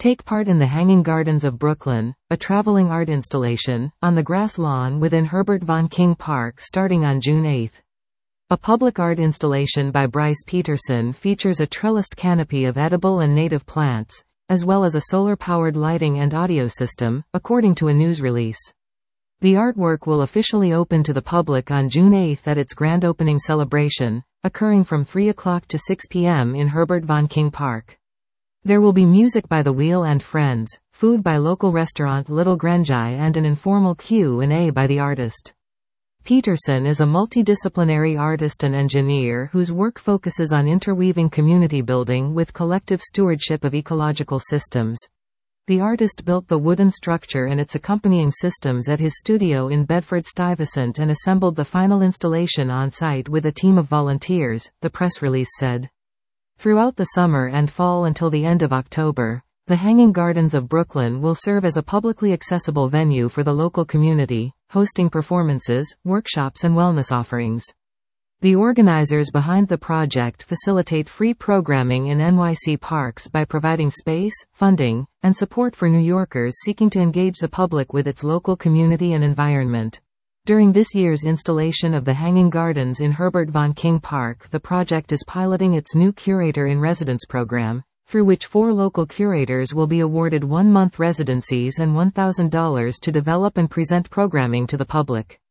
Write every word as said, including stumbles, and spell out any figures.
Take part in the Hanging Gardens of Brooklyn, a traveling art installation, on the grass lawn within Herbert von King Park starting on June eighth. A public art installation by Bryce Peterson features a trellised canopy of edible and native plants, as well as a solar-powered lighting and audio system, according to a news release. The artwork will officially open to the public on June eighth at its grand opening celebration, occurring from three o'clock to six p m in Herbert von King Park. There will be music by The Wheel and Friends, food by local restaurant Little Grenjai, and an informal Q and A by the artist. Peterson is a multidisciplinary artist and engineer whose work focuses on interweaving community building with collective stewardship of ecological systems. The artist built the wooden structure and its accompanying systems at his studio in Bedford-Stuyvesant and assembled the final installation on site with a team of volunteers, the press release said. Throughout the summer and fall until the end of October, the Hanging Gardens of Brooklyn will serve as a publicly accessible venue for the local community, hosting performances, workshops and wellness offerings. The organizers behind the project facilitate free programming in N Y C parks by providing space, funding, and support for New Yorkers seeking to engage the public with its local community and environment. During this year's installation of the Hanging Gardens in Herbert von King Park, the project is piloting its new Curator in Residence program, through which four local curators will be awarded one-month residencies and one thousand dollars to develop and present programming to the public.